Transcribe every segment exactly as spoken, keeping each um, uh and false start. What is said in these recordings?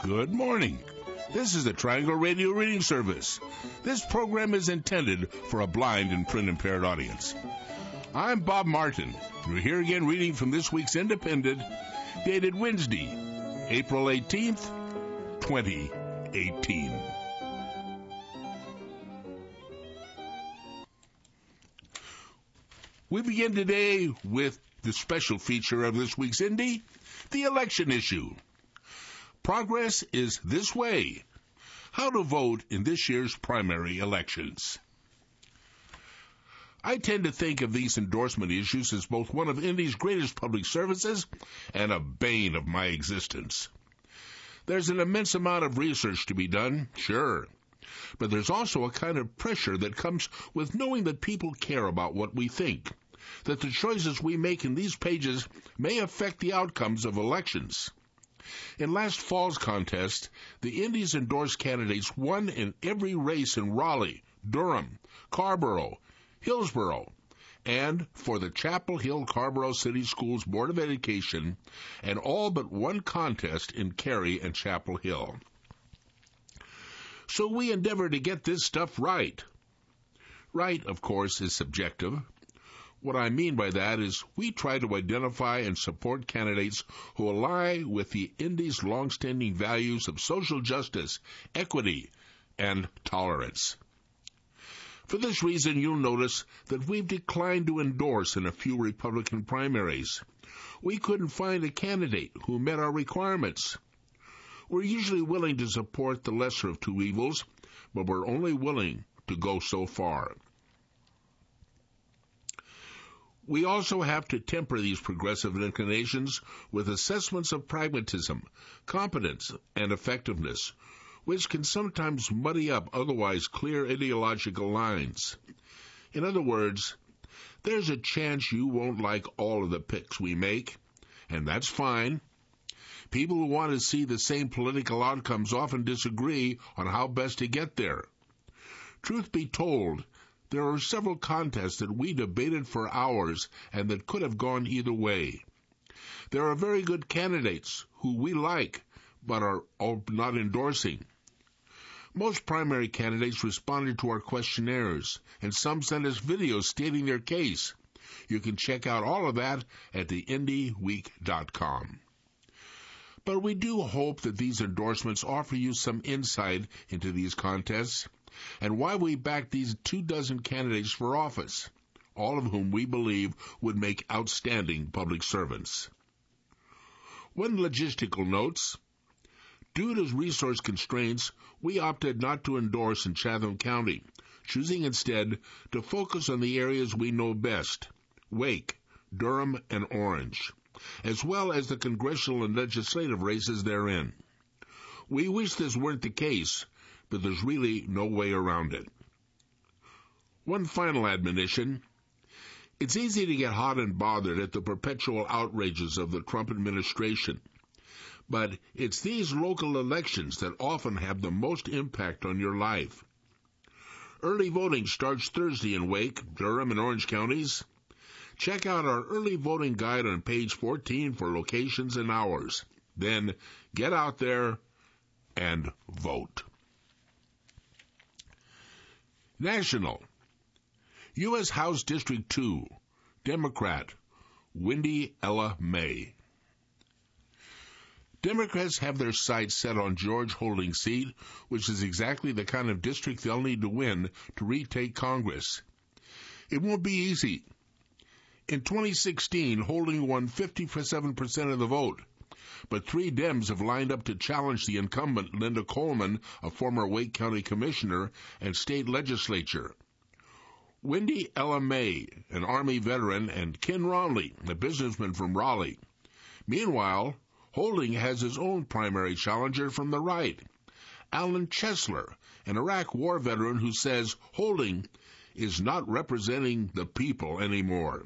Good morning. This is the Triangle Radio Reading Service. This program is intended for a blind and print-impaired audience. I'm Bob Martin. We're here again reading from this week's Independent, dated Wednesday, April eighteenth, twenty eighteen. We begin today with the special feature of this week's Indie, the election issue. Progress is this way. How to vote in this year's primary elections. I tend to think of these endorsement issues as both one of Indie's greatest public services and a bane of my existence. There's an immense amount of research to be done, sure, but there's also a kind of pressure that comes with knowing that people care about what we think, that the choices we make in these pages may affect the outcomes of elections. In last fall's contest, the Indies endorsed candidates won in every race in Raleigh, Durham, Carrboro, Hillsborough, and for the Chapel Hill Carrboro City Schools Board of Education, and all but one contest in Cary and Chapel Hill. So we endeavor to get this stuff right. Right, of course, is subjective. What I mean by that is we try to identify and support candidates who align with the Indies' long-standing values of social justice, equity, and tolerance. For this reason, you'll notice that we've declined to endorse in a few Republican primaries. We couldn't find a candidate who met our requirements. We're usually willing to support the lesser of two evils, but we're only willing to go so far. We also have to temper these progressive inclinations with assessments of pragmatism, competence, and effectiveness, which can sometimes muddy up otherwise clear ideological lines. In other words, there's a chance you won't like all of the picks we make, and that's fine. People who want to see the same political outcomes often disagree on how best to get there. Truth be told, there are several contests that we debated for hours and that could have gone either way. There are very good candidates who we like but are not endorsing. Most primary candidates responded to our questionnaires, and some sent us videos stating their case. You can check out all of that at the indie week dot com. But we do hope that these endorsements offer you some insight into these contests and why we back these two dozen candidates for office, all of whom we believe would make outstanding public servants. One logistical notes. Due to resource constraints, we opted not to endorse in Chatham County, choosing instead to focus on the areas we know best, Wake, Durham, and Orange, as well as the congressional and legislative races therein. We wish this weren't the case, but there's really no way around it. One final admonition. It's easy to get hot and bothered at the perpetual outrages of the Trump administration, but it's these local elections that often have the most impact on your life. Early voting starts Thursday in Wake, Durham, and Orange counties. Check out our early voting guide on page fourteen for locations and hours. Then get out there and vote. National. U S House District two, Democrat, Wendy Ella May. Democrats have their sights set on George Holding's seat, which is exactly the kind of district they'll need to win to retake Congress. It won't be easy. In twenty sixteen, Holding won fifty-seven percent of the vote, but three Dems have lined up to challenge the incumbent Linda Coleman, a former Wake County commissioner and state legislature. Wendy Ella May, an Army veteran, and Ken Romley, a businessman from Raleigh. Meanwhile, Holding has his own primary challenger from the right, Alan Chesler, an Iraq war veteran who says Holding is not representing the people anymore.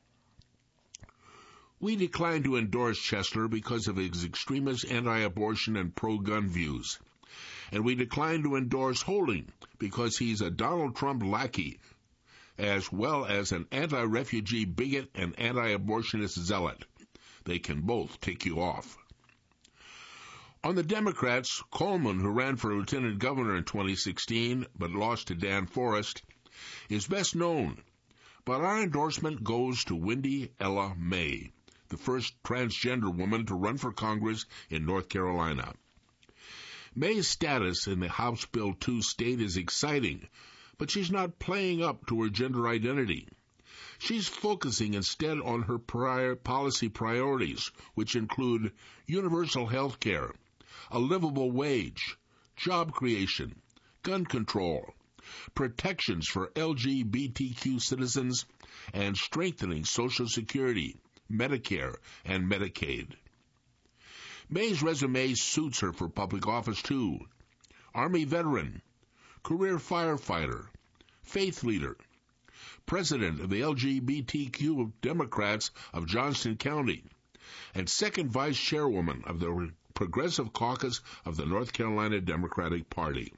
We declined to endorse Chesler because of his extremist anti-abortion and pro-gun views. And we declined to endorse Holding because he's a Donald Trump lackey, as well as an anti-refugee bigot and anti-abortionist zealot. They can both tick you off. On the Democrats, Coleman, who ran for lieutenant governor in twenty sixteen but lost to Dan Forrest, is best known. But our endorsement goes to Wendy Ella May, the first transgender woman to run for Congress in North Carolina. May's status in the House Bill two state is exciting, but she's not playing up to her gender identity. She's focusing instead on her prior policy priorities, which include universal health care, a livable wage, job creation, gun control, protections for L G B T Q citizens, and strengthening Social Security, Medicare, and Medicaid. May's resume suits her for public office, too. Army veteran, career firefighter, faith leader, president of the L G B T Q Democrats of Johnston County, and second vice chairwoman of the Progressive Caucus of the North Carolina Democratic Party.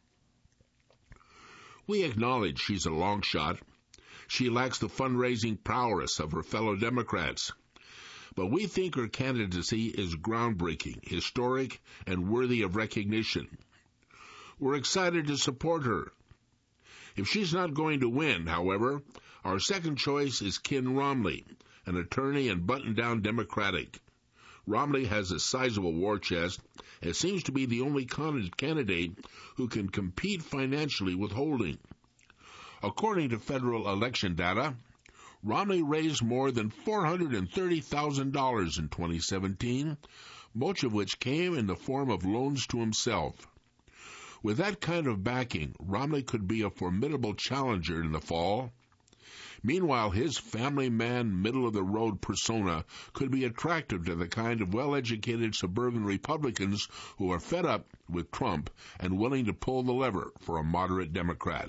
We acknowledge she's a long shot. She lacks the fundraising prowess of her fellow Democrats. But we think her candidacy is groundbreaking, historic, and worthy of recognition. We're excited to support her. If she's not going to win, however, our second choice is Ken Romney, an attorney and button-down Democratic. Romney has a sizable war chest and seems to be the only candidate who can compete financially with Holding. According to federal election data, Romney raised more than four hundred thirty thousand dollars in twenty seventeen, much of which came in the form of loans to himself. With that kind of backing, Romney could be a formidable challenger in the fall. Meanwhile, his family man, middle-of-the-road persona could be attractive to the kind of well-educated suburban Republicans who are fed up with Trump and willing to pull the lever for a moderate Democrat.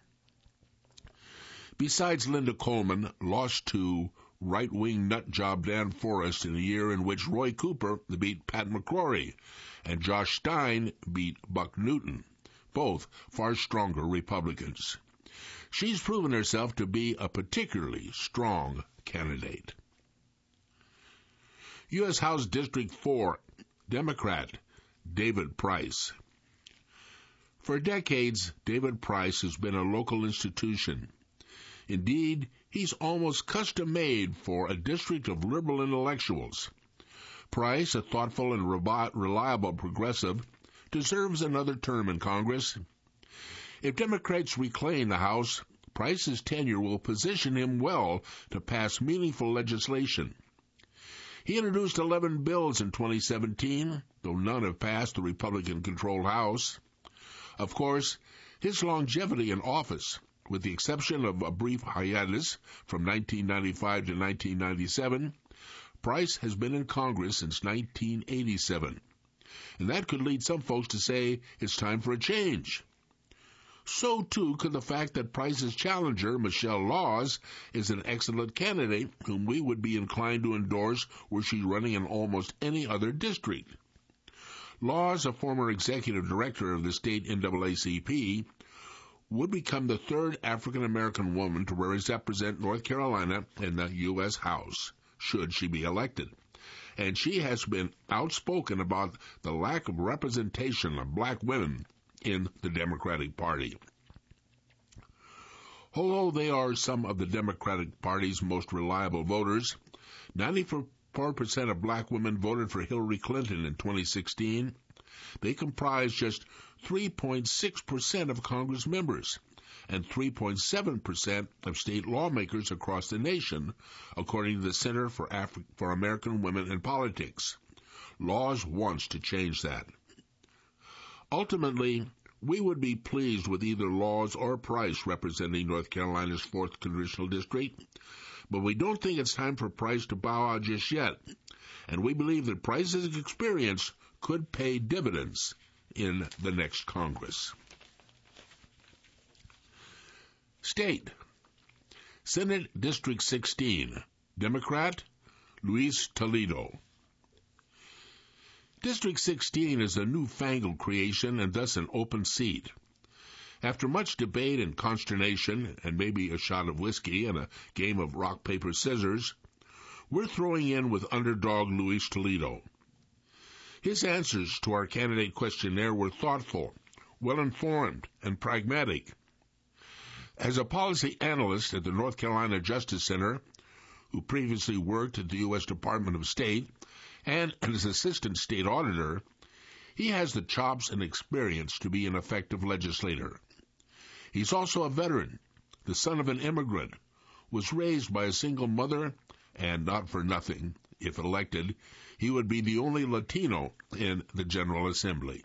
Besides Linda Coleman, lost to right-wing nutjob Dan Forrest in a year in which Roy Cooper beat Pat McCrory and Josh Stein beat Buck Newton, both far stronger Republicans. She's proven herself to be a particularly strong candidate. U S House District four, Democrat David Price. For decades, David Price has been a local institution. Indeed, he's almost custom-made for a district of liberal intellectuals. Price, a thoughtful and reliable progressive, deserves another term in Congress. If Democrats reclaim the House, Price's tenure will position him well to pass meaningful legislation. He introduced eleven bills in twenty seventeen, though none have passed the Republican-controlled House. Of course, his longevity in office, with the exception of a brief hiatus from nineteen ninety-five to nineteen ninety-seven, Price has been in Congress since nineteen eighty-seven. And that could lead some folks to say it's time for a change. So, too, could the fact that Price's challenger, Michelle Laws, is an excellent candidate whom we would be inclined to endorse were she running in almost any other district. Laws, a former executive director of the state N double A C P, would become the third African-American woman to represent North Carolina in the U S House, should she be elected. And she has been outspoken about the lack of representation of black women in the Democratic Party. Although they are some of the Democratic Party's most reliable voters, ninety-four percent of black women voted for Hillary Clinton in twenty sixteen. They comprise just three point six percent of Congress members and three point seven percent of state lawmakers across the nation, according to the Center for, Afri- for American Women in Politics. Laws wants to change that. Ultimately, we would be pleased with either Laws or Price representing North Carolina's fourth Congressional District, but we don't think it's time for Price to bow out just yet, and we believe that Price's experience could pay dividends in the next Congress. State. Senate District sixteen, Democrat Luis Toledo. District sixteen is a newfangled creation and thus an open seat. After much debate and consternation, and maybe a shot of whiskey and a game of rock, paper, scissors, we're throwing in with underdog Luis Toledo. His answers to our candidate questionnaire were thoughtful, well-informed, and pragmatic. As a policy analyst at the North Carolina Justice Center, who previously worked at the U S Department of State, and as assistant state auditor, he has the chops and experience to be an effective legislator. He's also a veteran, the son of an immigrant, was raised by a single mother, and not for nothing, if elected, he would be the only Latino in the General Assembly.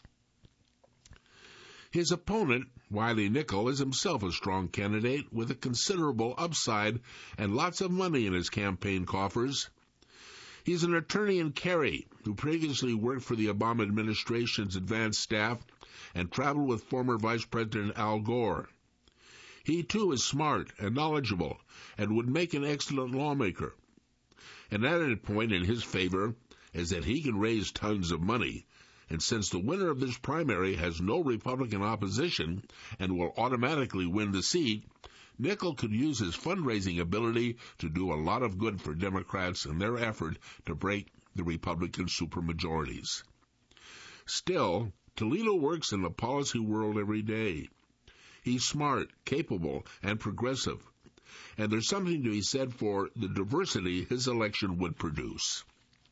His opponent, Wiley Nickel, is himself a strong candidate with a considerable upside and lots of money in his campaign coffers. He's an attorney in Cary who previously worked for the Obama administration's advanced staff and traveled with former Vice President Al Gore. He, too, is smart and knowledgeable and would make an excellent lawmaker. An added point in his favor is that he can raise tons of money, and since the winner of this primary has no Republican opposition and will automatically win the seat, Nickel could use his fundraising ability to do a lot of good for Democrats in their effort to break the Republican supermajorities. Still, Toledo works in the policy world every day. He's smart, capable, and progressive, and there's something to be said for the diversity his election would produce.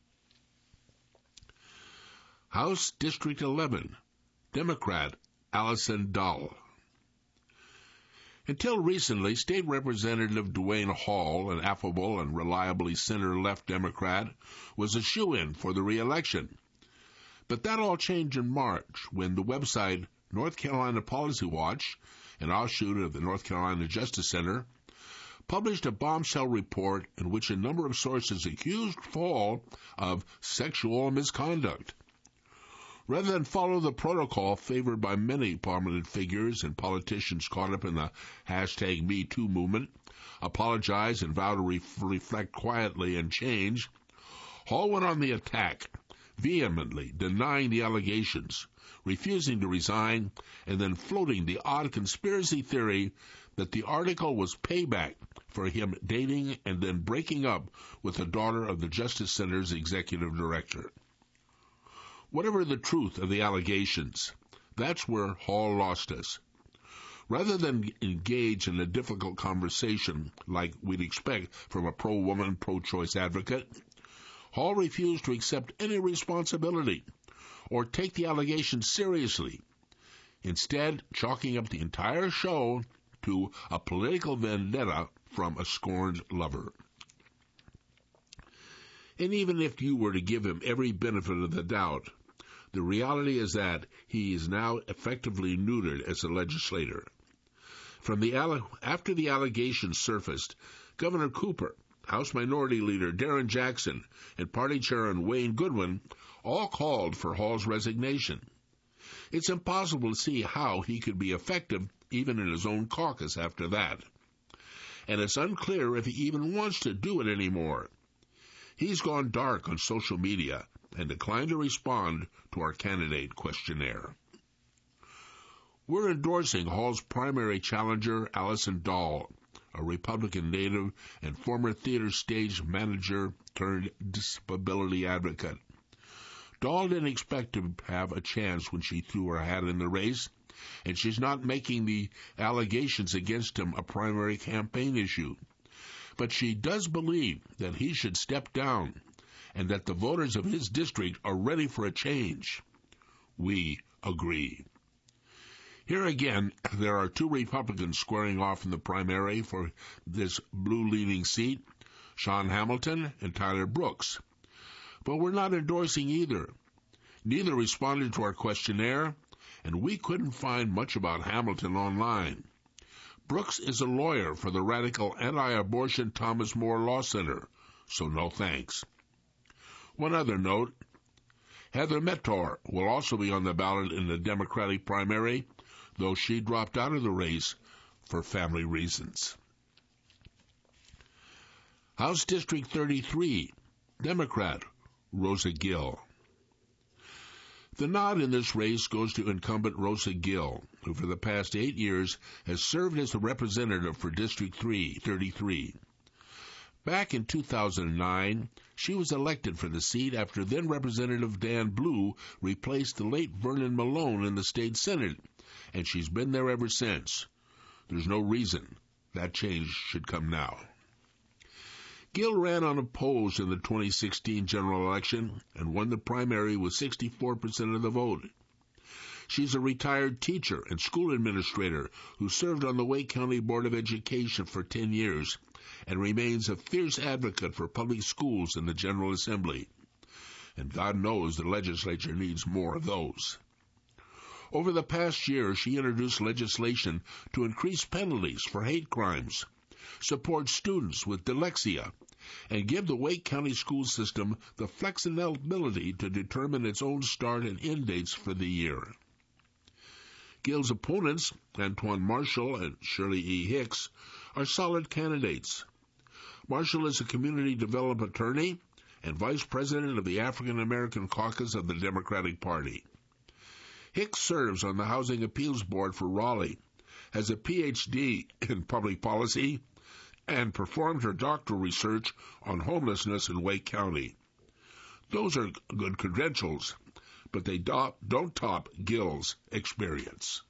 House District eleven, Democrat Allison Dahl. Until recently, State Representative Dwayne Hall, an affable and reliably center-left Democrat, was a shoo-in for the re-election. But that all changed in March when the website North Carolina Policy Watch, an offshoot of the North Carolina Justice Center, published a bombshell report in which a number of sources accused Hall of sexual misconduct. Rather than follow the protocol favored by many prominent figures and politicians caught up in the hashtag Me Too movement, apologize and vow to re- reflect quietly and change, Hall went on the attack, vehemently denying the allegations, refusing to resign, and then floating the odd conspiracy theory that the article was payback for him dating and then breaking up with the daughter of the Justice Center's executive director. Whatever the truth of the allegations, that's where Hall lost us. Rather than engage in a difficult conversation like we'd expect from a pro-woman, pro-choice advocate, Hall refused to accept any responsibility or take the allegations seriously, instead chalking up the entire show to a political vendetta from a scorned lover. And even if you were to give him every benefit of the doubt, the reality is that he is now effectively neutered as a legislator. From the alle- after the allegations surfaced, Governor Cooper, House Minority Leader Darren Jackson, and Party Chairman Wayne Goodwin all called for Hall's resignation. It's impossible to see how he could be effective even in his own caucus after that. And it's unclear if he even wants to do it anymore. He's gone dark on social media and declined to respond to our candidate questionnaire. We're endorsing Hall's primary challenger, Allison Dahl, a Republican native and former theater stage manager turned disability advocate. Dahl didn't expect to have a chance when she threw her hat in the race, and she's not making the allegations against him a primary campaign issue. But she does believe that he should step down and that the voters of his district are ready for a change. We agree. Here again, there are two Republicans squaring off in the primary for this blue-leaning seat, Sean Hamilton and Tyler Brooks. But we're not endorsing either. Neither responded to our questionnaire, and we couldn't find much about Hamilton online. Brooks is a lawyer for the radical anti-abortion Thomas More Law Center, so no thanks. One other note, Heather Mettor will also be on the ballot in the Democratic primary, though she dropped out of the race for family reasons. House District thirty-three, Democrat Rosa Gill. The nod in this race goes to incumbent Rosa Gill, who for the past eight years has served as the representative for District thirty-three. Back in two thousand nine, she was elected for the seat after then-Representative Dan Blue replaced the late Vernon Malone in the state Senate, and she's been there ever since. There's no reason that change should come now. Gill ran unopposed in the twenty sixteen general election and won the primary with sixty-four percent of the vote. She's a retired teacher and school administrator who served on the Wake County Board of Education for ten years and remains a fierce advocate for public schools in the General Assembly. And God knows the legislature needs more of those. Over the past year, she introduced legislation to increase penalties for hate crimes, support students with dyslexia, and give the Wake County school system the flexibility to determine its own start and end dates for the year. Gill's opponents, Antoine Marshall and Shirley E. Hicks, are solid candidates. Marshall is a community development attorney and vice president of the African American Caucus of the Democratic Party. Hicks serves on the Housing Appeals Board for Raleigh, has a P H D in public policy, and performed her doctoral research on homelessness in Wake County. Those are good credentials, but they do- don't top Gill's experience.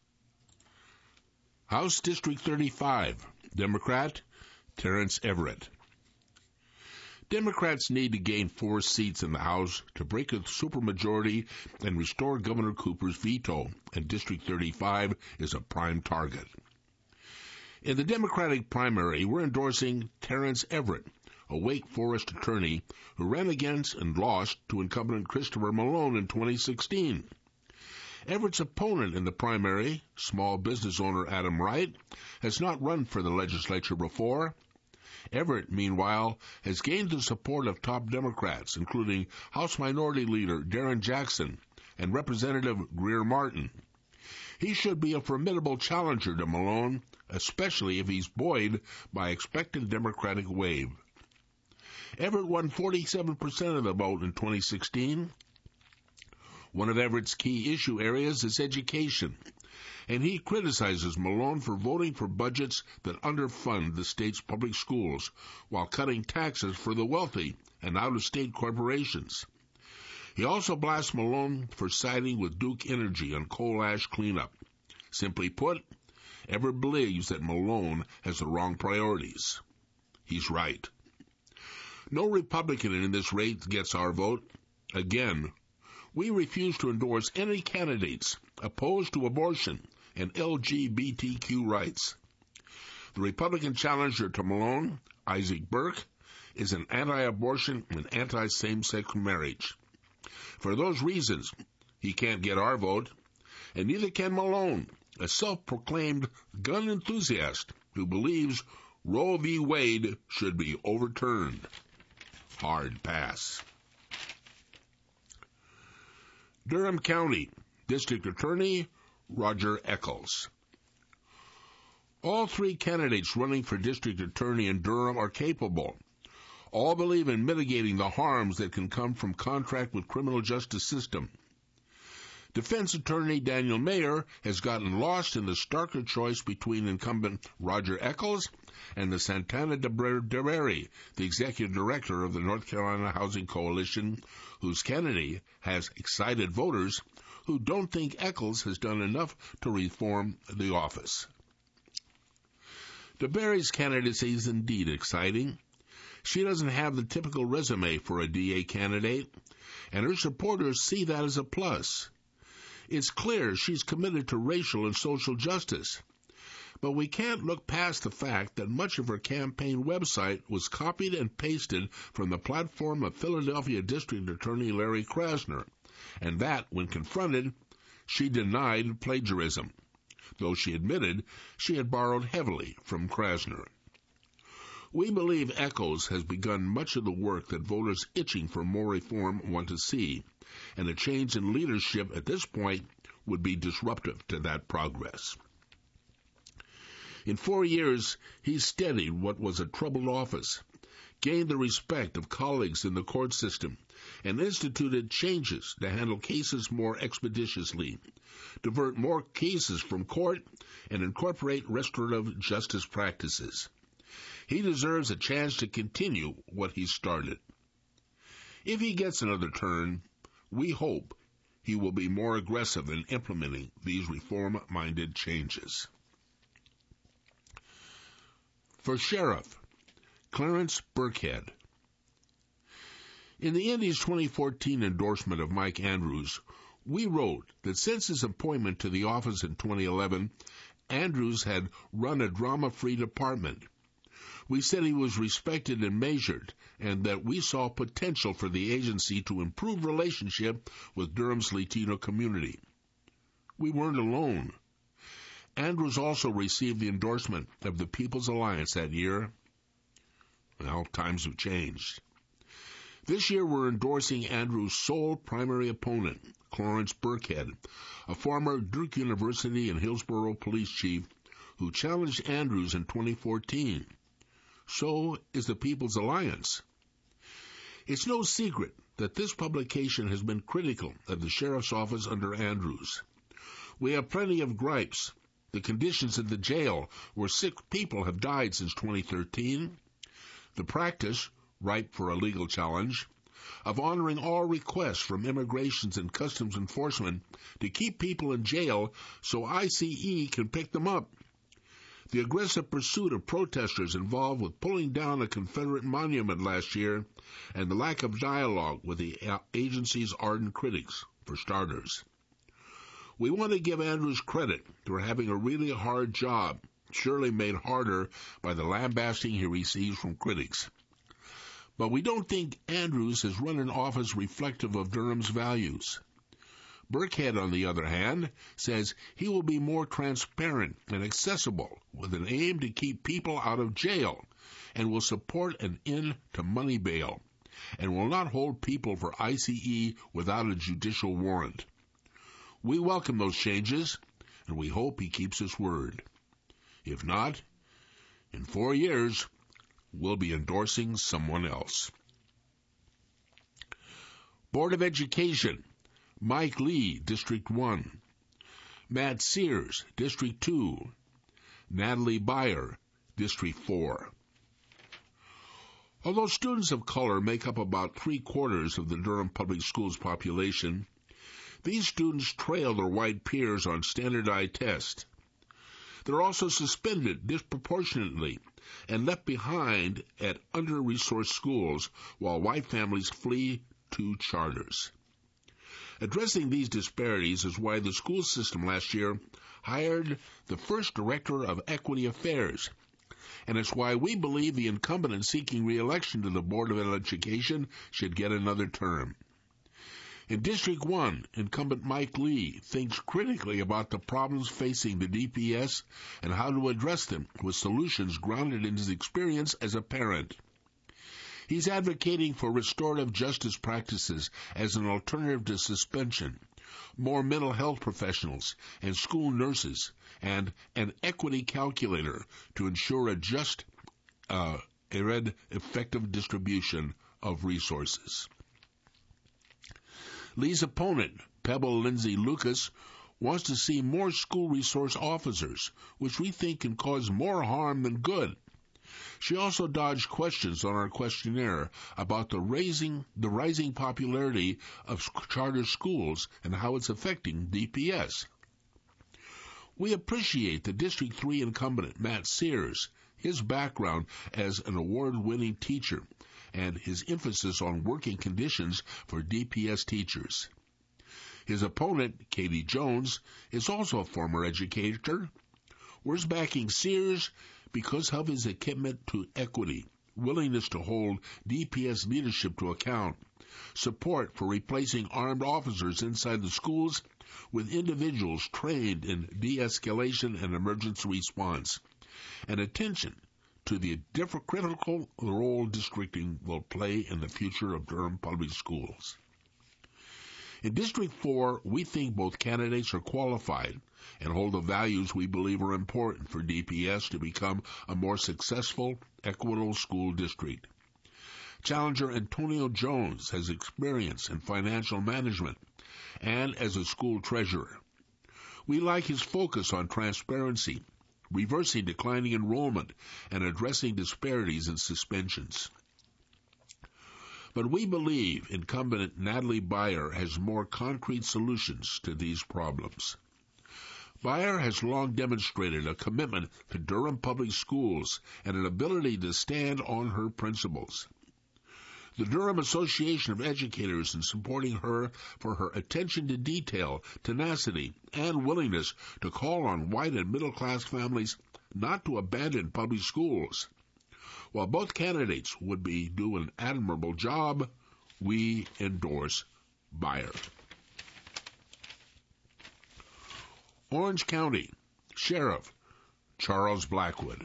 House District thirty-five, Democrat Terrence Everett. Democrats need to gain four seats in the House to break a supermajority and restore Governor Cooper's veto, and District thirty-five is a prime target. In the Democratic primary, we're endorsing Terrence Everett, a Wake Forest attorney who ran against and lost to incumbent Christopher Malone in twenty sixteen. Everett's opponent in the primary, small business owner Adam Wright, has not run for the legislature before. Everett, meanwhile, has gained the support of top Democrats, including House Minority Leader Darren Jackson and Representative Greer Martin. He should be a formidable challenger to Malone, especially if he's buoyed by expected Democratic wave. Everett won forty-seven percent of the vote in twenty sixteen. One of Everett's key issue areas is education, and he criticizes Malone for voting for budgets that underfund the state's public schools while cutting taxes for the wealthy and out-of-state corporations. He also blasts Malone for siding with Duke Energy on coal ash cleanup. Simply put, Everett believes that Malone has the wrong priorities. He's right. No Republican in this race gets our vote. Again, we refuse to endorse any candidates opposed to abortion and L G B T Q rights. The Republican challenger to Malone, Isaac Burke, is an anti-abortion and anti-same-sex marriage. For those reasons, he can't get our vote, and neither can Malone, a self-proclaimed gun enthusiast who believes Roe v. Wade should be overturned. Hard pass. Durham County, District Attorney Roger Eccles. All three candidates running for District Attorney in Durham are capable. All believe in mitigating the harms that can come from contact with criminal justice system. Defense Attorney Daniel Mayer has gotten lost in the starker choice between incumbent Roger Eccles and the Santana de Berry, the executive director of the North Carolina Housing Coalition, whose candidate has excited voters who don't think Eccles has done enough to reform the office. DeBerry's candidacy is indeed exciting. She doesn't have the typical resume for a D A candidate, and her supporters see that as a plus. It's clear she's committed to racial and social justice, but we can't look past the fact that much of her campaign website was copied and pasted from the platform of Philadelphia District Attorney Larry Krasner, and that, when confronted, she denied plagiarism, though she admitted she had borrowed heavily from Krasner. We believe Eccles has begun much of the work that voters itching for more reform want to see, and a change in leadership at this point would be disruptive to that progress. In four years, he steadied what was a troubled office, gained the respect of colleagues in the court system, and instituted changes to handle cases more expeditiously, divert more cases from court, and incorporate restorative justice practices. He deserves a chance to continue what he started. If he gets another turn, we hope he will be more aggressive in implementing these reform-minded changes. For Sheriff, Clarence Birkhead. In the Indy's twenty fourteen endorsement of Mike Andrews, we wrote that since his appointment to the office in twenty eleven, Andrews had run a drama-free department. We said he was respected and measured, and that we saw potential for the agency to improve relationship with Durham's Latino community. We weren't alone. Andrews also received the endorsement of the People's Alliance that year. Well, times have changed. This year we're endorsing Andrews' sole primary opponent, Clarence Birkhead, a former Duke University and Hillsborough police chief who challenged Andrews in twenty fourteen. So is the People's Alliance. It's no secret that this publication has been critical of the sheriff's office under Andrews. We have plenty of gripes. The conditions at the jail, where sick people have died since twenty thirteen. The practice, ripe for a legal challenge, of honoring all requests from Immigration and Customs Enforcement to keep people in jail so I C E can pick them up. The aggressive pursuit of protesters involved with pulling down a Confederate monument last year, and the lack of dialogue with the agency's ardent critics, for starters. We want to give Andrews credit for having a really hard job, surely made harder by the lambasting he receives from critics. But we don't think Andrews has run an office reflective of Durham's values. Birkhead, on the other hand, says he will be more transparent and accessible with an aim to keep people out of jail and will support an end to money bail and will not hold people for I C E without a judicial warrant. We welcome those changes, and we hope he keeps his word. If not, in four years, we'll be endorsing someone else. Board of Education, Mike Lee, District one. Matt Sears, District two. Natalie Beyer, District four. Although students of color make up about three-quarters of the Durham Public Schools population, these students trail their white peers on standardized tests. They're also suspended disproportionately and left behind at under-resourced schools while white families flee to charters. Addressing these disparities is why the school system last year hired the first Director of Equity Affairs, and it's why we believe the incumbent seeking re-election to the Board of Education should get another term. In District one, incumbent Mike Lee thinks critically about the problems facing the D P S and how to address them with solutions grounded in his experience as a parent. He's advocating for restorative justice practices as an alternative to suspension, more mental health professionals and school nurses, and an equity calculator to ensure a just, uh, effective distribution of resources. Lee's opponent, Pebble Lindsay Lucas, wants to see more school resource officers, which we think can cause more harm than good. She also dodged questions on our questionnaire about the raising, the rising popularity of charter schools and how it's affecting D P S. We appreciate the District three incumbent, Matt Sears, his background as an award-winning teacher, and his emphasis on working conditions for D P S teachers. His opponent, Katie Jones, is also a former educator. We're backing Sears because of his commitment to equity, willingness to hold D P S leadership to account, support for replacing armed officers inside the schools with individuals trained in de-escalation and emergency response, and attention to the different critical role districting will play in the future of Durham Public Schools. In District four, we think both candidates are qualified and hold the values we believe are important for D P S to become a more successful, equitable school district. Challenger Antonio Jones has experience in financial management and as a school treasurer. We like his focus on transparency, reversing declining enrollment, and addressing disparities in suspensions. But we believe incumbent Natalie Beyer has more concrete solutions to these problems. Beyer has long demonstrated a commitment to Durham Public Schools and an ability to stand on her principles. The Durham Association of Educators is supporting her for her attention to detail, tenacity, and willingness to call on white and middle-class families not to abandon public schools. While both candidates would be do an admirable job, we endorse Beyer. Orange County Sheriff Charles Blackwood.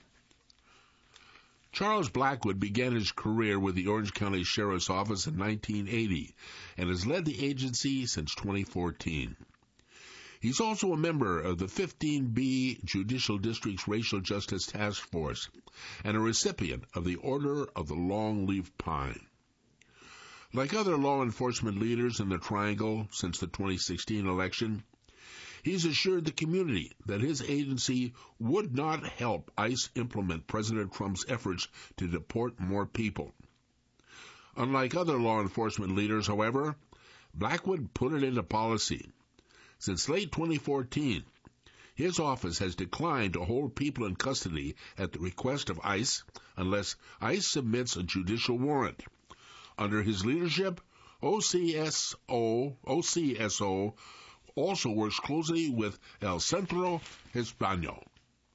Charles Blackwood began his career with the Orange County Sheriff's Office in nineteen eighty and has led the agency since twenty fourteen. He's also a member of the fifteen B Judicial District's Racial Justice Task Force and a recipient of the Order of the Long-Leaf Pine. Like other law enforcement leaders in the Triangle since the twenty sixteen election, he's assured the community that his agency would not help ICE implement President Trump's efforts to deport more people. Unlike other law enforcement leaders, however, Blackwood put it into policy. Since late twenty fourteen, his office has declined to hold people in custody at the request of ICE unless ICE submits a judicial warrant. Under his leadership, O C S O, O C S O also works closely with El Centro Hispano.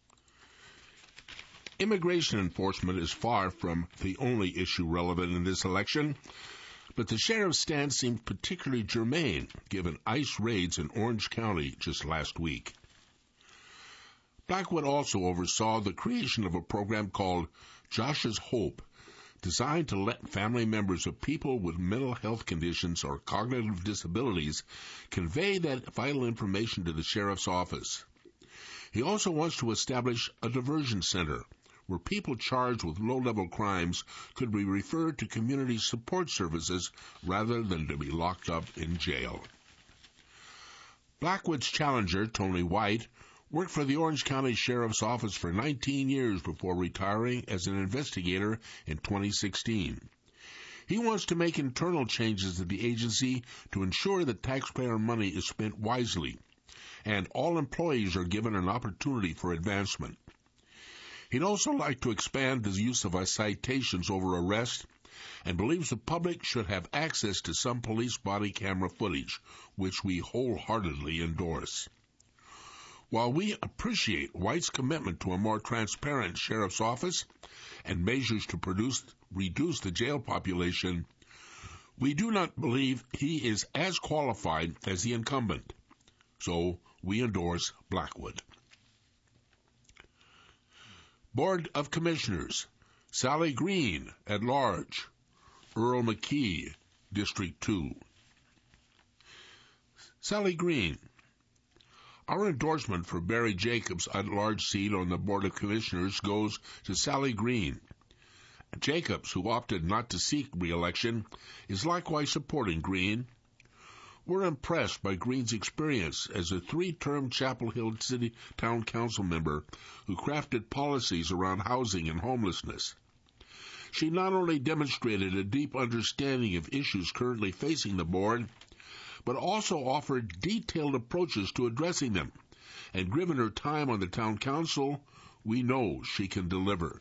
Immigration enforcement is far from the only issue relevant in this election, but the sheriff's stance seemed particularly germane given ICE raids in Orange County just last week. Blackwood also oversaw the creation of a program called Josh's Hope, designed to let family members of people with mental health conditions or cognitive disabilities convey that vital information to the sheriff's office. He also wants to establish a diversion center where people charged with low-level crimes could be referred to community support services rather than to be locked up in jail. Blackwood's challenger, Tony White, worked for the Orange County Sheriff's Office for nineteen years before retiring as an investigator in twenty sixteen. He wants to make internal changes to the agency to ensure that taxpayer money is spent wisely, and all employees are given an opportunity for advancement. He'd also like to expand the use of citations over arrest and believes the public should have access to some police body camera footage, which we wholeheartedly endorse. While we appreciate White's commitment to a more transparent sheriff's office and measures to produce, reduce the jail population, we do not believe he is as qualified as the incumbent. So we endorse Blackwood. Board of Commissioners, Sally Green, at large. Earl McKee, District two. Sally Green. Our endorsement for Barry Jacobs' at-large seat on the Board of Commissioners goes to Sally Green. Jacobs, who opted not to seek re-election, is likewise supporting Green. We're impressed by Green's experience as a three-term Chapel Hill City Town Council member who crafted policies around housing and homelessness. She not only demonstrated a deep understanding of issues currently facing the board, but also offered detailed approaches to addressing them, and given her time on the town council, we know she can deliver.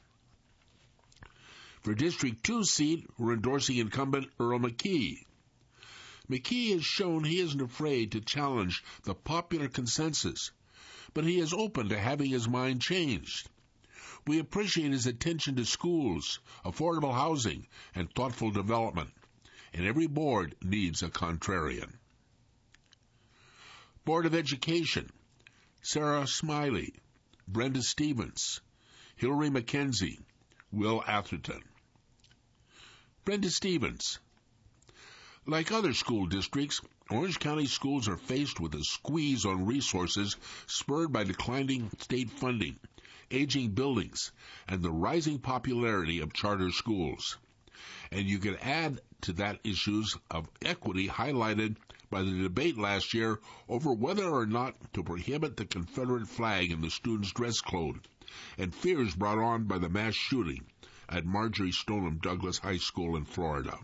For District two seat, we're endorsing incumbent Earl McKee. McKee has shown he isn't afraid to challenge the popular consensus, but he is open to having his mind changed. We appreciate his attention to schools, affordable housing, and thoughtful development, and every board needs a contrarian. Board of Education, Sarah Smiley, Brenda Stevens, Hillary McKenzie, Will Atherton. Brenda Stevens. Like other school districts, Orange County schools are faced with a squeeze on resources spurred by declining state funding, aging buildings, and the rising popularity of charter schools. And you can add to that issues of equity highlighted by the debate last year over whether or not to prohibit the Confederate flag in the students' dress code, and fears brought on by the mass shooting at Marjory Stoneman Douglas High School in Florida.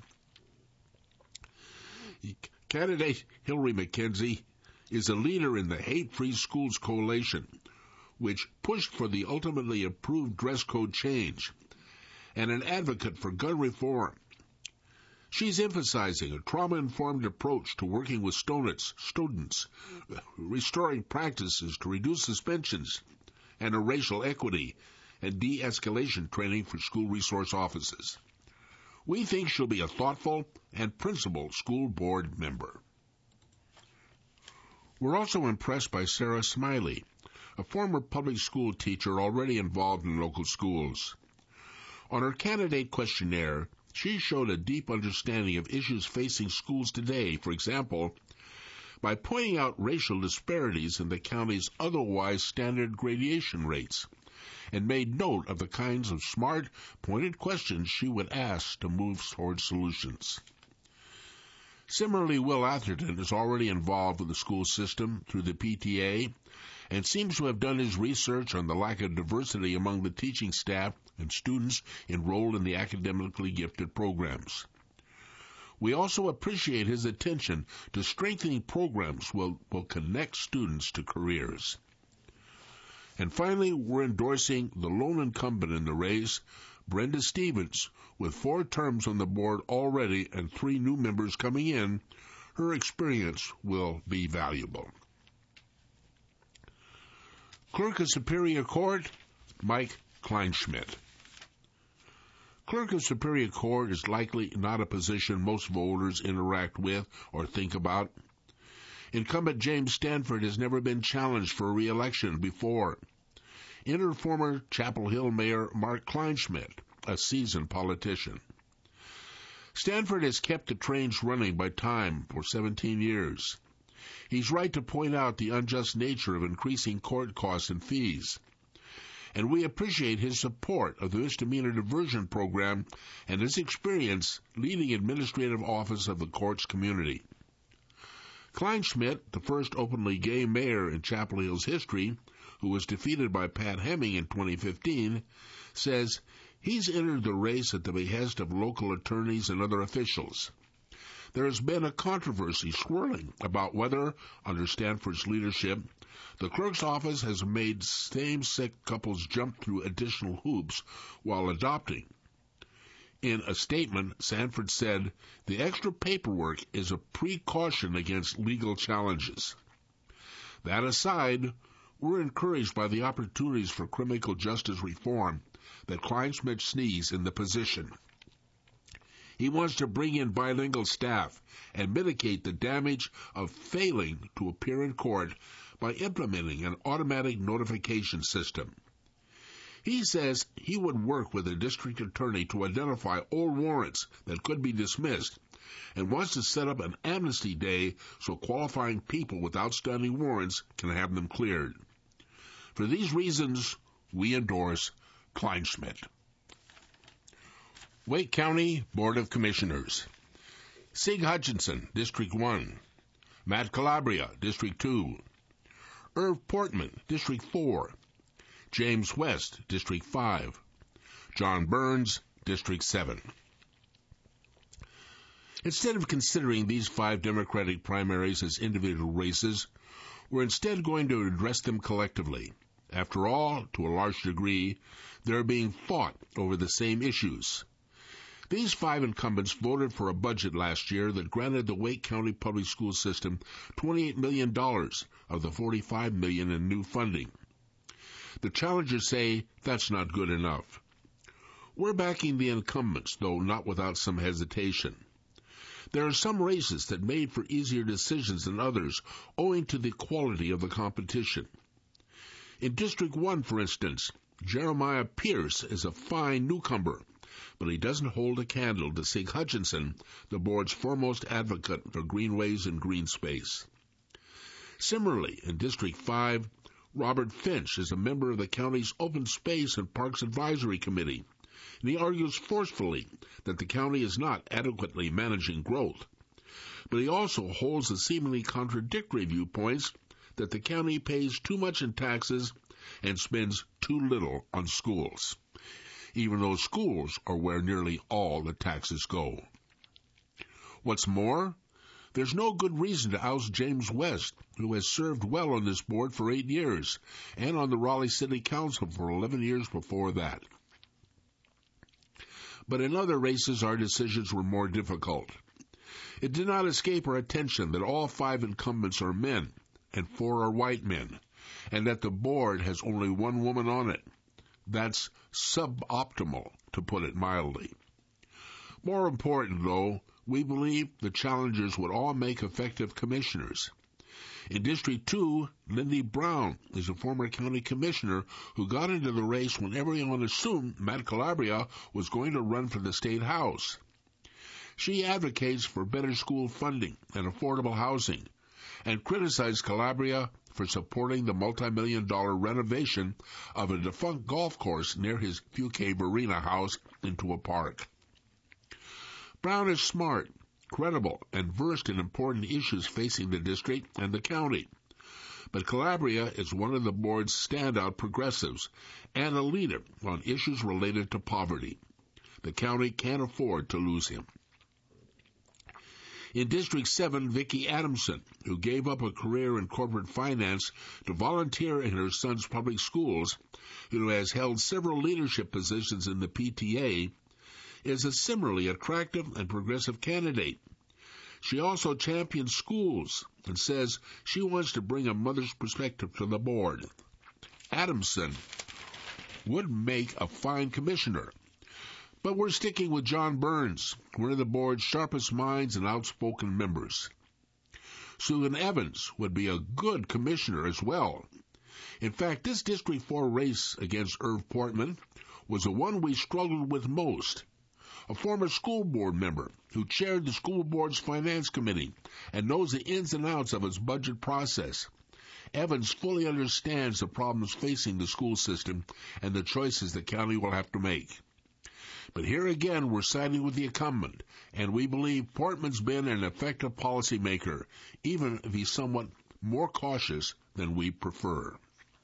Candidate Hillary McKenzie is a leader in the Hate-Free Schools Coalition, which pushed for the ultimately approved dress code change, and an advocate for gun reform. She's emphasizing a trauma-informed approach to working with students, students, restoring practices to reduce suspensions, and a racial equity and de-escalation training for school resource offices. We think she'll be a thoughtful and principled school board member. We're also impressed by Sarah Smiley, a former public school teacher already involved in local schools. On her candidate questionnaire, she showed a deep understanding of issues facing schools today, for example, by pointing out racial disparities in the county's otherwise standard gradation rates, and made note of the kinds of smart, pointed questions she would ask to move towards solutions. Similarly, Will Atherton is already involved with the school system through the P T A and seems to have done his research on the lack of diversity among the teaching staff and students enrolled in the academically gifted programs. We also appreciate his attention to strengthening programs that will, will connect students to careers. And finally, we're endorsing the lone incumbent in the race, Brenda Stevens. With four terms on the board already and three new members coming in, her experience will be valuable. Clerk of Superior Court, Mike Kleinschmidt. Clerk of Superior Court is likely not a position most voters interact with or think about. Incumbent James Stanford has never been challenged for re-election before. Enter former Chapel Hill Mayor Mark Kleinschmidt, a seasoned politician. Stanford has kept the trains running by time for seventeen years. He's right to point out the unjust nature of increasing court costs and fees, and we appreciate his support of the misdemeanor diversion program and his experience leading administrative office of the court's community. Kleinschmidt, the first openly gay mayor in Chapel Hill's history, who was defeated by Pat Hemming in twenty fifteen, says he's entered the race at the behest of local attorneys and other officials. There has been a controversy swirling about whether, under Stanford's leadership, the clerk's office has made same-sex couples jump through additional hoops while adopting. In a statement, Stanford said, "The extra paperwork is a precaution against legal challenges." That aside, we're encouraged by the opportunities for criminal justice reform that Kleinschmidt sees in the position. He wants to bring in bilingual staff and mitigate the damage of failing to appear in court by implementing an automatic notification system. He says he would work with a district attorney to identify old warrants that could be dismissed and wants to set up an amnesty day so qualifying people with outstanding warrants can have them cleared. For these reasons, we endorse Kleinschmidt. Wake County Board of Commissioners. Sig Hutchinson, District one. Matt Calabria, District two. Irv Portman, District four. James West, District five. John Burns, District seven. Instead of considering these five Democratic primaries as individual races, we're instead going to address them collectively. After all, to a large degree, they're being fought over the same issues. These five incumbents voted for a budget last year that granted the Wake County Public School System twenty-eight million dollars of the forty-five million dollars in new funding. The challengers say that's not good enough. We're backing the incumbents, though not without some hesitation. There are some races that made for easier decisions than others, owing to the quality of the competition. In District one, for instance, Jeremiah Pierce is a fine newcomer, but he doesn't hold a candle to Sig Hutchinson, the board's foremost advocate for greenways and green space. Similarly, in District five, Robert Finch is a member of the county's Open Space and Parks Advisory Committee, and he argues forcefully that the county is not adequately managing growth. But he also holds the seemingly contradictory viewpoints that the county pays too much in taxes and spends too little on schools, even though schools are where nearly all the taxes go. What's more, there's no good reason to oust James West, who has served well on this board for eight years, and on the Raleigh City Council for eleven years before that. But in other races, our decisions were more difficult. It did not escape our attention that all five incumbents are men, and four are white men, and that the board has only one woman on it. That's suboptimal, to put it mildly. More important, though, we believe the challengers would all make effective commissioners. In District two, Lindy Brown is a former county commissioner who got into the race when everyone assumed Matt Calabria was going to run for the state house. She advocates for better school funding and affordable housing, and criticized Calabria for supporting the multi-million dollar renovation of a defunct golf course near his Fuquay Marina house into a park. Brown is smart, credible, and versed in important issues facing the district and the county. But Calabria is one of the board's standout progressives and a leader on issues related to poverty. The county can't afford to lose him. In District seven, Vicki Adamson, who gave up a career in corporate finance to volunteer in her son's public schools, who has held several leadership positions in the P T A, is a similarly attractive and progressive candidate. She also champions schools and says she wants to bring a mother's perspective to the board. Adamson would make a fine commissioner. But we're sticking with John Burns, one of the board's sharpest minds and outspoken members. Susan Evans would be a good commissioner as well. In fact, this District four race against Irv Portman was the one we struggled with most. A former school board member who chaired the school board's finance committee and knows the ins and outs of its budget process. Evans fully understands the problems facing the school system and the choices the county will have to make. But here again, we're siding with the incumbent, and we believe Portman's been an effective policymaker, even if he's somewhat more cautious than we prefer.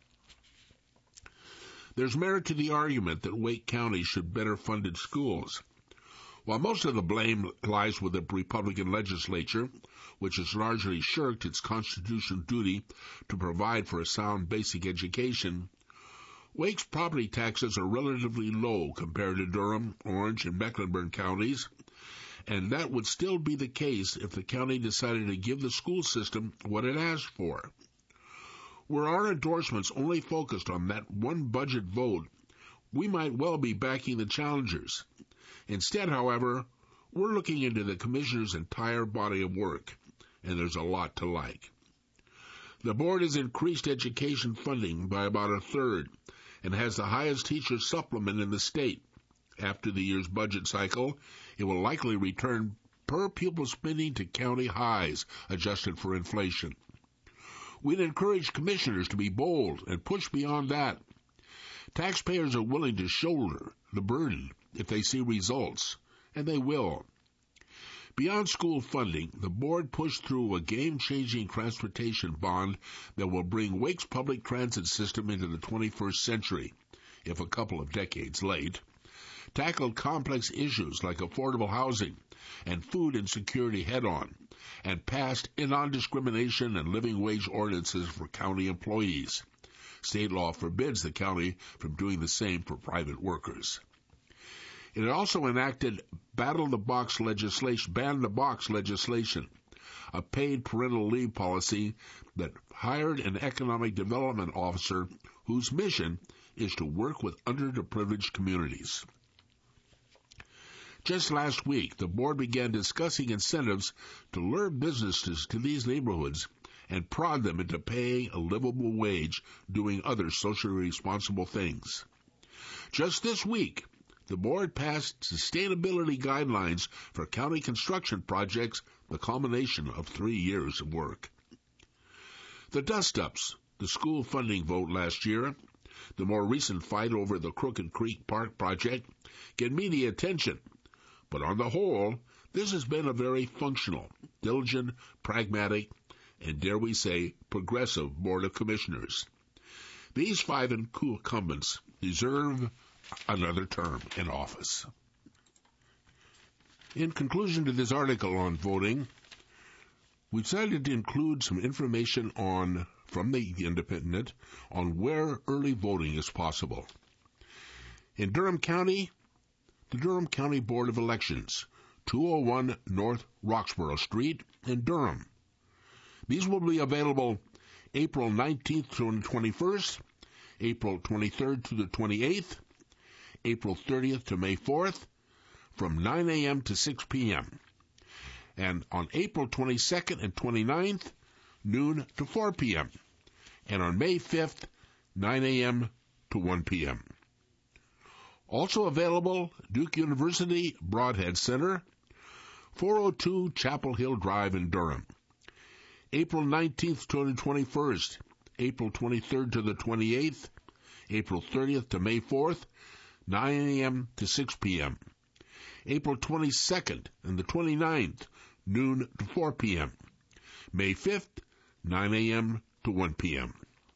There's merit to the argument that Wake County should better fund its schools. While most of the blame lies with the Republican legislature, which has largely shirked its constitutional duty to provide for a sound basic education, Wake's property taxes are relatively low compared to Durham, Orange, and Mecklenburg counties, and that would still be the case if the county decided to give the school system what it asked for. Were our endorsements only focused on that one budget vote, we might well be backing the challengers. Instead, however, we're looking into the commissioner's entire body of work, and there's a lot to like. The board has increased education funding by about a third and has the highest teacher supplement in the state. After the year's budget cycle, it will likely return per pupil spending to county highs, adjusted for inflation. We'd encourage commissioners to be bold and push beyond that. Taxpayers are willing to shoulder the burden if they see results, and they will. Beyond school funding, the board pushed through a game-changing transportation bond that will bring Wake's public transit system into the twenty-first century, if a couple of decades late, tackled complex issues like affordable housing and food insecurity head-on, and passed non-discrimination and living wage ordinances for county employees. State law forbids the county from doing the same for private workers. It also enacted Battle the Box legislation, Ban the Box legislation, a paid parental leave policy that hired an economic development officer whose mission is to work with underprivileged communities. Just last week, the board began discussing incentives to lure businesses to these neighborhoods and prod them into paying a livable wage doing other socially responsible things. Just this week, the board passed sustainability guidelines for county construction projects, the culmination of three years of work. The dust-ups, the school funding vote last year, the more recent fight over the Crooked Creek Park project, get media attention, but on the whole, This has been a very functional, diligent, pragmatic, and dare we say, progressive Board of Commissioners. These five incumbents deserve another term in office. In conclusion to this article on voting, we decided to include some information on from the Independent on where early voting is possible. In Durham County, the Durham County Board of Elections, two oh one North Roxborough Street in Durham. These will be available April nineteenth to the twenty-first, April twenty-third to the twenty-eighth, April thirtieth to May fourth, from nine a.m. to six p.m., and on April twenty-second and twenty-ninth, noon to four p.m., and on May fifth, nine a.m. to one p.m. Also available, Duke University Broadhead Center, four oh two Chapel Hill Drive in Durham. April nineteenth to the twenty-first, April twenty-third to the twenty-eighth, April thirtieth to May fourth, nine a.m. to six p.m. April twenty-second and the twenty-ninth, noon to four p.m. May fifth, nine a.m. to one p.m.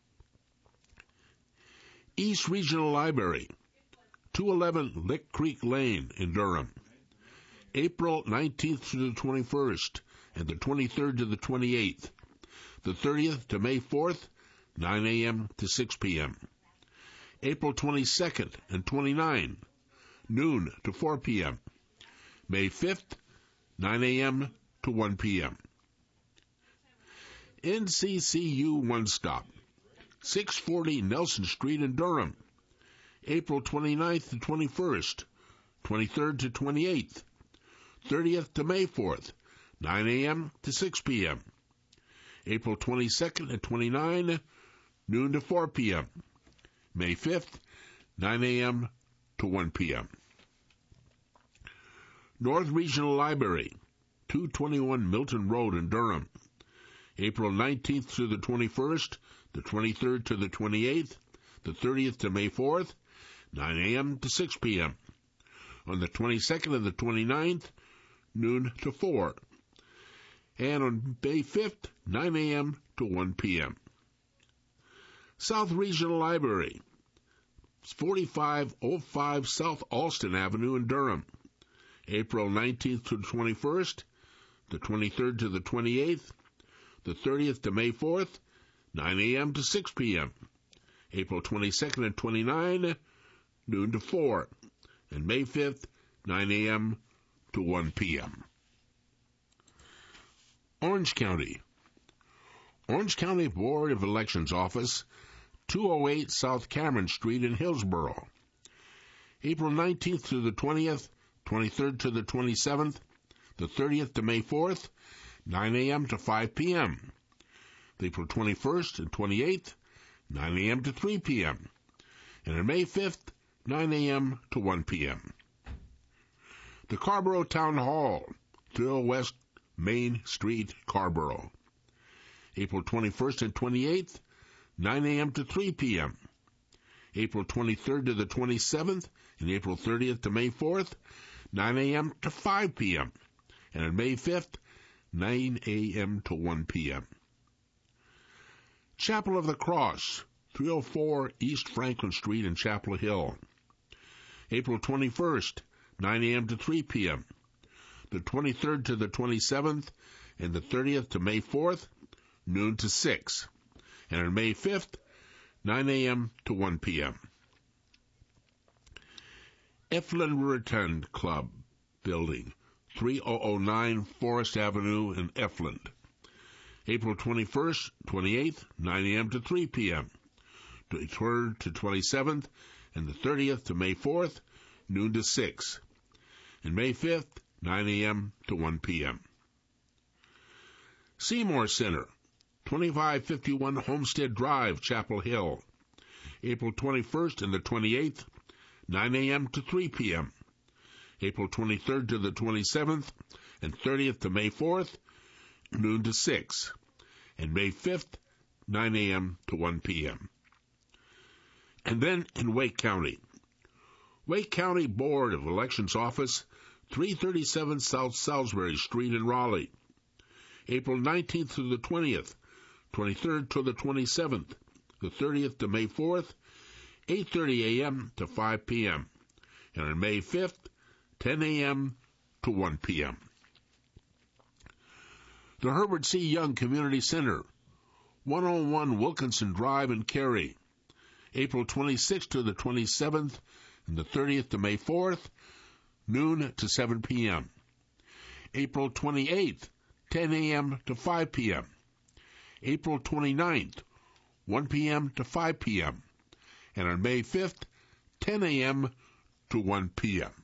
East Regional Library, two eleven Lick Creek Lane in Durham. April nineteenth to the twenty-first, and the twenty-third to the twenty-eighth, the thirtieth to May fourth, nine a.m. to six p.m. April twenty-second and twenty-ninth, noon to four p.m. May fifth, nine a.m. to one p.m. N C C U One Stop, six forty Nelson Street in Durham. April twenty-ninth to twenty-first, twenty-third to twenty-eighth, thirtieth to May fourth, nine a.m. to six p.m. April twenty-second and twenty-ninth, noon to four p.m. May fifth, nine a.m. to one p.m. North Regional Library, two twenty-one Milton Road in Durham. April nineteenth to the twenty-first, the twenty-third to the twenty-eighth, the thirtieth to May fourth, nine a.m. to six p.m. On the twenty-second and the twenty-ninth, noon to four. And on May fifth, nine a.m. to one p.m. South Regional Library, forty-five oh five South Alston Avenue in Durham. April nineteenth to the twenty-first, the twenty-third to the twenty-eighth, the thirtieth to May fourth, nine a.m. to six p.m. April twenty-second and twenty-ninth, noon to four. And May fifth, nine a.m. to one p.m. Orange County. Orange County Board of Elections Office, two oh eight South Cameron Street in Hillsborough. April nineteenth to the twentieth, twenty-third to the twenty-seventh, the thirtieth to May fourth, nine a.m. to five p.m. April twenty-first and twenty-eighth, nine a.m. to three p.m. And on May fifth, nine a.m. to one p.m. The Carrboro Town Hall, three oh West Main Street, Carrboro. April twenty-first and twenty-eighth, nine a.m. to three p.m. April twenty-third to the twenty-seventh, and April thirtieth to May fourth, nine a.m. to five p.m. And on May fifth, nine a.m. to one p.m. Chapel of the Cross, three oh four East Franklin Street in Chapel Hill. April twenty-first, nine a.m. to three p.m. The twenty-third to the twenty-seventh, and the thirtieth to May fourth, noon to six. And on May fifth, nine a.m. to one p.m. Eflin Rotund Club Building, three thousand nine Forest Avenue in Eflin. April twenty-first, twenty-eighth, nine a.m. to three p.m. twenty-third to twenty-seventh, and the thirtieth to May fourth, noon to six. And May fifth, nine a.m. to one p.m. Seymour Center, twenty-five fifty-one Homestead Drive, Chapel Hill. April twenty-first and the twenty-eighth, nine a.m. to three p.m. April twenty-third to the twenty-seventh, and thirtieth to May fourth, noon to six. And May fifth, nine a.m. to one p.m. And then in Wake County, Wake County Board of Elections Office, three thirty-seven South Salisbury Street in Raleigh. April nineteenth to the twentieth, twenty-third to the twenty-seventh, the thirtieth to May fourth, eight thirty a.m. to five p.m., and on May fifth, ten a.m. to one p.m. The Herbert C. Young Community Center, one oh one Wilkinson Drive in Cary, April twenty-sixth to the twenty-seventh, and the thirtieth to May fourth, noon to seven p.m. April twenty-eighth, ten a.m. to five p.m. April twenty-ninth, one p.m. to five p.m. And on May fifth, ten a.m. to one p.m.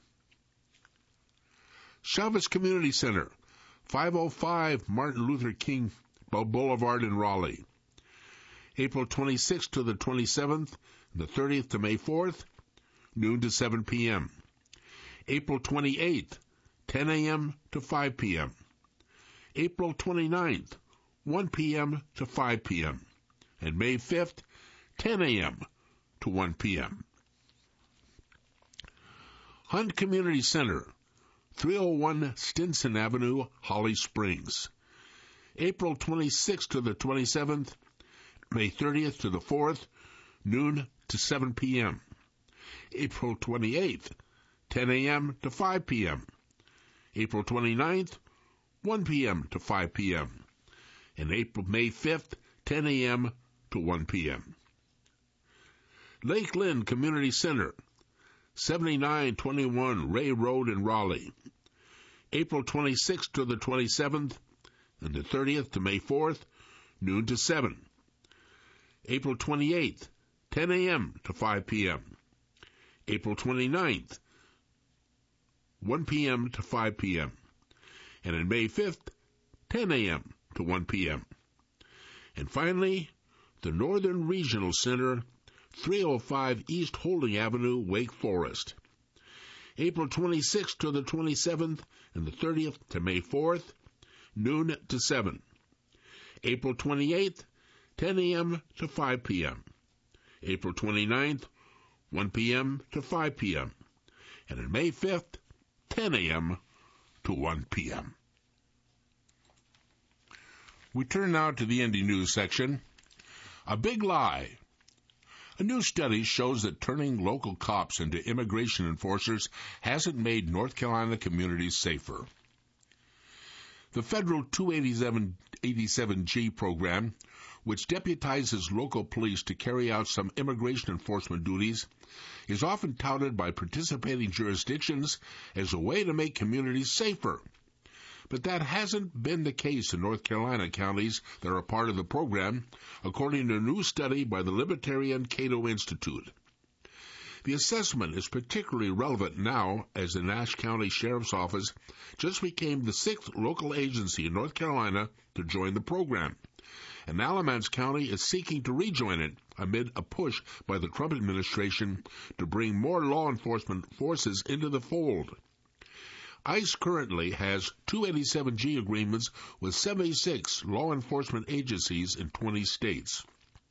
Chavez Community Center, five oh five Martin Luther King Boulevard in Raleigh, April twenty-sixth to the twenty-seventh, and the thirtieth to May fourth, noon to seven p.m. April twenty-eighth, ten a.m. to five p.m. April twenty-ninth, one p.m. to five p.m. And May fifth, ten a.m. to one p.m. Hunt Community Center, three oh one Stinson Avenue, Holly Springs, April twenty-sixth to the twenty-seventh, May thirtieth to the fourth, noon to seven p.m. April twenty-eighth, ten a.m. to five p.m. April twenty-ninth, one p.m. to five p.m. And April May fifth, ten a.m. to one p.m. Lake Lynn Community Center, seventy-nine twenty-one Ray Road in Raleigh, April twenty-sixth to the twenty-seventh, and the thirtieth to May fourth, noon to seven. April twenty-eighth, ten a.m. to five p.m. April twenty-ninth, one p.m. to five p.m. And on May fifth, ten a.m. to one p.m. And finally, the Northern Regional Center, three oh five East Holding Avenue, Wake Forest, April twenty-sixth to the twenty-seventh, and the thirtieth to May fourth, noon to seven. April twenty-eighth, ten a.m. to five p.m. April twenty-ninth, one p.m. to five p.m. And on May fifth, ten a.m. to one p.m. We turn now to the Indy News section. A big lie. A new study shows that turning local cops into immigration enforcers hasn't made North Carolina communities safer. The federal two eighty-seven G program, which deputizes local police to carry out some immigration enforcement duties, is often touted by participating jurisdictions as a way to make communities safer. But that hasn't been the case in North Carolina counties that are part of the program, according to a new study by the Libertarian Cato Institute. The assessment is particularly relevant now as the Nash County Sheriff's Office just became the sixth local agency in North Carolina to join the program, and Alamance County is seeking to rejoin it amid a push by the Trump administration to bring more law enforcement forces into the fold. ICE currently has two eighty-seven G agreements with seventy-six law enforcement agencies in twenty states.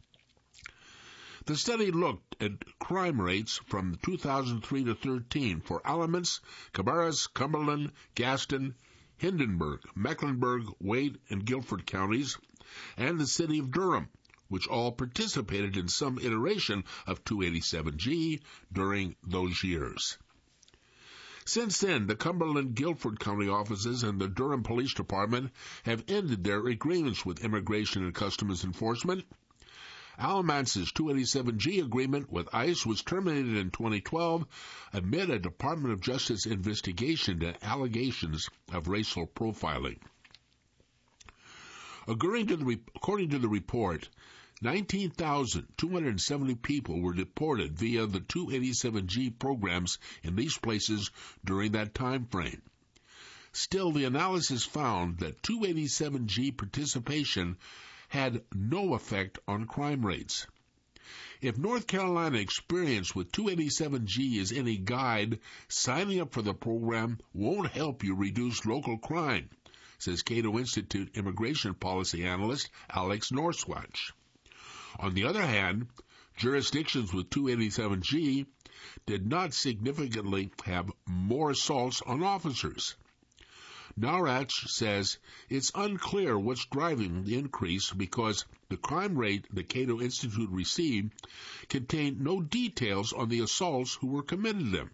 The study looked at crime rates from two thousand three to thirteen for Alamance, Cabarrus, Cumberland, Gaston, Hindenburg, Mecklenburg, Wade, and Guilford counties, and the city of Durham, which all participated in some iteration of two eighty-seven G during those years. Since then, the Cumberland Guilford County offices and the Durham Police Department have ended their agreements with Immigration and Customs Enforcement. Alamance's two eighty-seven G agreement with ICE was terminated in twenty twelve amid a Department of Justice investigation into allegations of racial profiling. According to the, according to the report, nineteen thousand two hundred seventy people were deported via the two eighty-seven G programs in these places during that time frame. Still, the analysis found that two eighty-seven G participation had no effect on crime rates. If North Carolina experience with two eighty-seven G is any guide, signing up for the program won't help you reduce local crime, says Cato Institute immigration policy analyst Alex Norswatch. On the other hand, jurisdictions with two eighty-seven G did not significantly have more assaults on officers. Naratz says it's unclear what's driving the increase because the crime rate the Cato Institute received contained no details on the assaults who were committing them.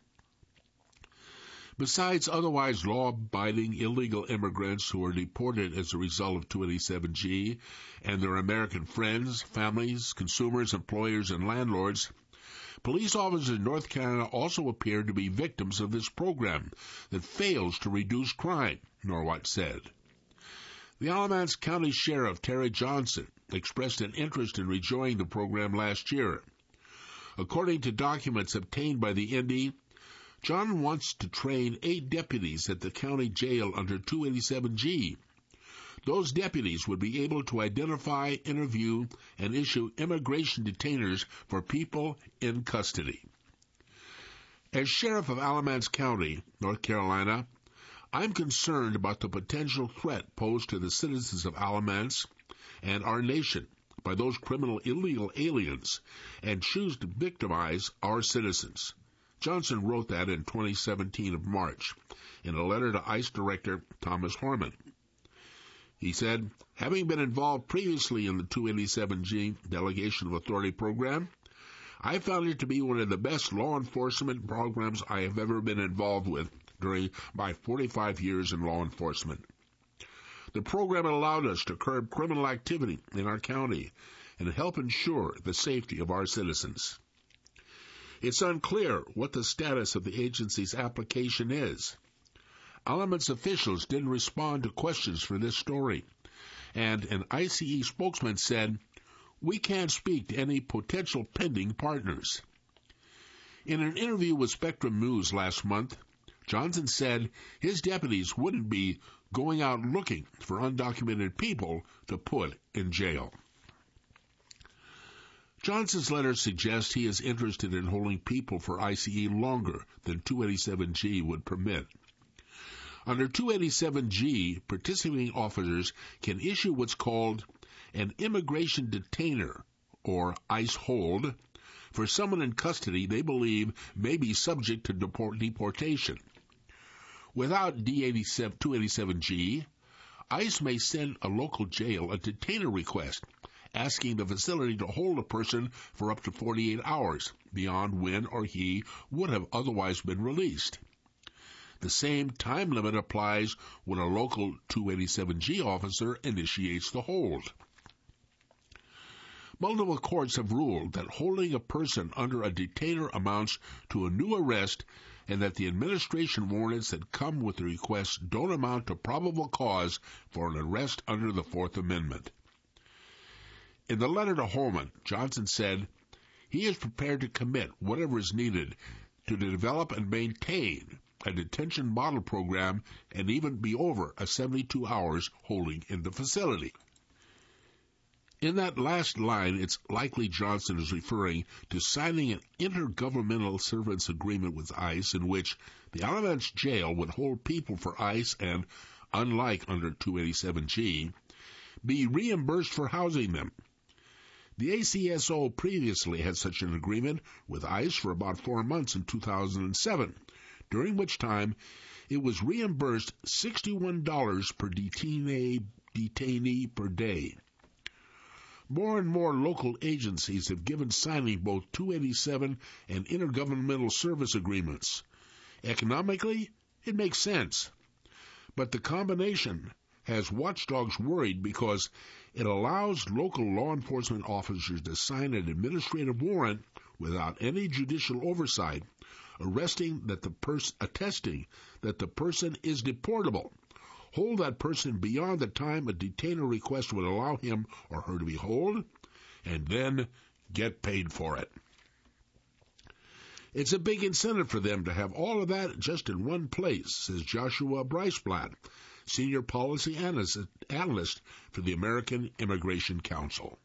Besides otherwise law-abiding illegal immigrants who were deported as a result of two eighty-seven G and their American friends, families, consumers, employers, and landlords, police officers in North Carolina also appear to be victims of this program that fails to reduce crime, Norwat said. The Alamance County Sheriff Terry Johnson expressed an interest in rejoining the program last year. According to documents obtained by the Indy, John wants to train eight deputies at the county jail under two eighty-seven G. Those deputies would be able to identify, interview, and issue immigration detainers for people in custody. As Sheriff of Alamance County, North Carolina, I'm concerned about the potential threat posed to the citizens of Alamance and our nation by those criminal illegal aliens and choose to victimize our citizens. Johnson wrote that in twenty seventeen of March in a letter to ICE Director Thomas Horman. He said, having been involved previously in the two eighty-seven G Delegation of Authority program, I found it to be one of the best law enforcement programs I have ever been involved with during my forty-five years in law enforcement. The program allowed us to curb criminal activity in our county and help ensure the safety of our citizens. It's unclear what the status of the agency's application is. Alamance officials didn't respond to questions for this story, and an I C E spokesman said, "We can't speak to any potential pending partners." In an interview with Spectrum News last month, Johnson said his deputies wouldn't be going out looking for undocumented people to put in jail. Johnson's letter suggests he is interested in holding people for I C E longer than two eighty-seven G would permit. Under two eighty-seven G, participating officers can issue what's called an immigration detainer, or ICE hold, for someone in custody they believe may be subject to deport- deportation. Without two eighty-seven G, ICE may send a local jail a detainer request, asking the facility to hold a person for up to forty-eight hours, beyond when or he would have otherwise been released. The same time limit applies when a local two eighty-seven G officer initiates the hold. Multiple courts have ruled that holding a person under a detainer amounts to a new arrest and that the administration warrants that come with the request don't amount to probable cause for an arrest under the Fourth Amendment. In the letter to Holman, Johnson said he is prepared to commit whatever is needed to develop and maintain a detention model program and even be over a seventy-two hours holding in the facility. In that last line, it's likely Johnson is referring to signing an intergovernmental service agreement with ICE in which the Alamance Jail would hold people for ICE and, unlike under two eighty-seven G, be reimbursed for housing them. The A C S O previously had such an agreement with ICE for about four months in two thousand seven, during which time it was reimbursed sixty-one dollars per detainee, detainee per day. More and more local agencies have given signing both two eighty-seven and intergovernmental service agreements. Economically, it makes sense. But the combination has watchdogs worried because it allows local law enforcement officers to sign an administrative warrant without any judicial oversight, arresting that the pers- attesting that the person is deportable, hold that person beyond the time a detainer request would allow him or her to be held, and then get paid for it. It's a big incentive for them to have all of that just in one place, says Joshua Breisblatt, Senior Policy Analyst, analyst for the American Immigration Council.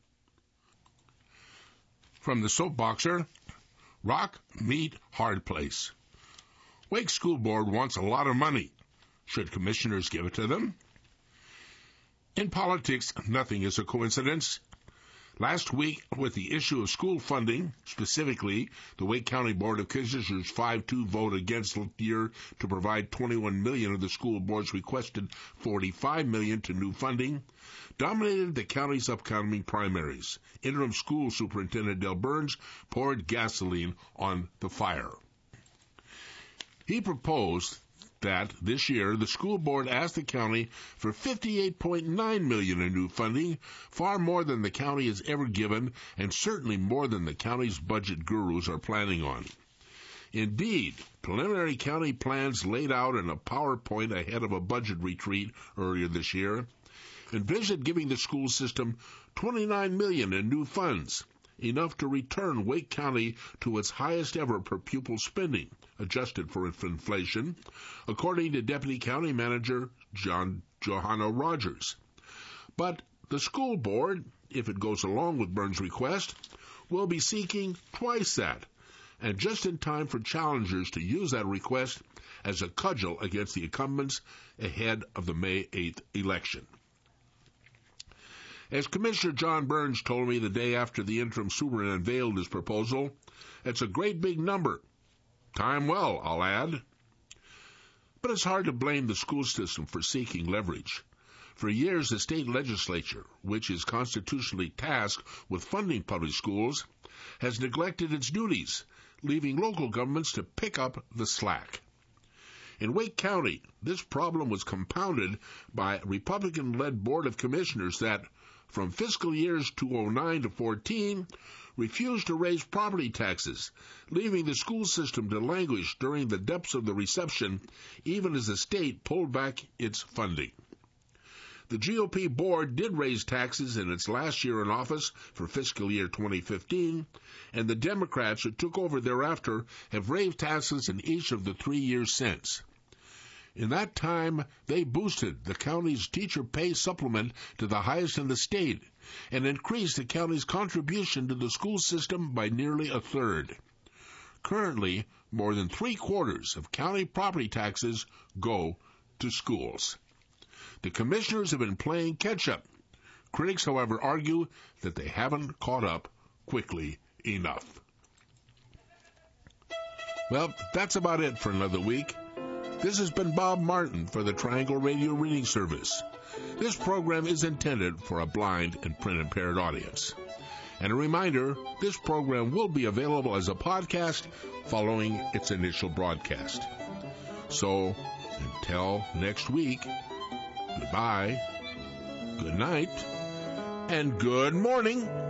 From the Soapboxer, Rock, Meat, Hard Place. Wake School Board wants a lot of money. Should commissioners give it to them? In politics, nothing is a coincidence. Last week, with the issue of school funding, specifically the Wake County Board of Commissioners five two vote against the year to provide twenty-one million dollars of the school board's requested forty-five million dollars to new funding, dominated the county's upcoming primaries. Interim School Superintendent Dale Burns poured gasoline on the fire. He proposed that this year the school board asked the county for fifty-eight point nine million dollars in new funding, far more than the county has ever given and certainly more than the county's budget gurus are planning on. Indeed, preliminary county plans laid out in a PowerPoint ahead of a budget retreat earlier this year envisioned giving the school system twenty-nine million dollars in new funds, enough to return Wake County to its highest ever per pupil spending, adjusted for inflation, according to Deputy County Manager John Johanna Rogers. But the school board, if it goes along with Burns' request, will be seeking twice that, and just in time for challengers to use that request as a cudgel against the incumbents ahead of the May eighth election. As Commissioner John Burns told me the day after the interim superintendent unveiled his proposal, it's a great big number. Time well, I'll add. But it's hard to blame the school system for seeking leverage. For years, the state legislature, which is constitutionally tasked with funding public schools, has neglected its duties, leaving local governments to pick up the slack. In Wake County, this problem was compounded by a Republican-led Board of Commissioners that, from fiscal years two thousand nine to fourteen, refused to raise property taxes, leaving the school system to languish during the depths of the recession, even as the state pulled back its funding. The G O P board did raise taxes in its last year in office for fiscal year twenty fifteen, and the Democrats who took over thereafter have raised taxes in each of the three years since. In that time, they boosted the county's teacher pay supplement to the highest in the state and increased the county's contribution to the school system by nearly a third. Currently, more than three-quarters of county property taxes go to schools. The commissioners have been playing catch-up. Critics, however, argue that they haven't caught up quickly enough. Well, that's about it for another week. This has been Bob Martin for the Triangle Radio Reading Service. This program is intended for a blind and print-impaired audience. And a reminder, this program will be available as a podcast following its initial broadcast. So, until next week, goodbye, good night, and good morning.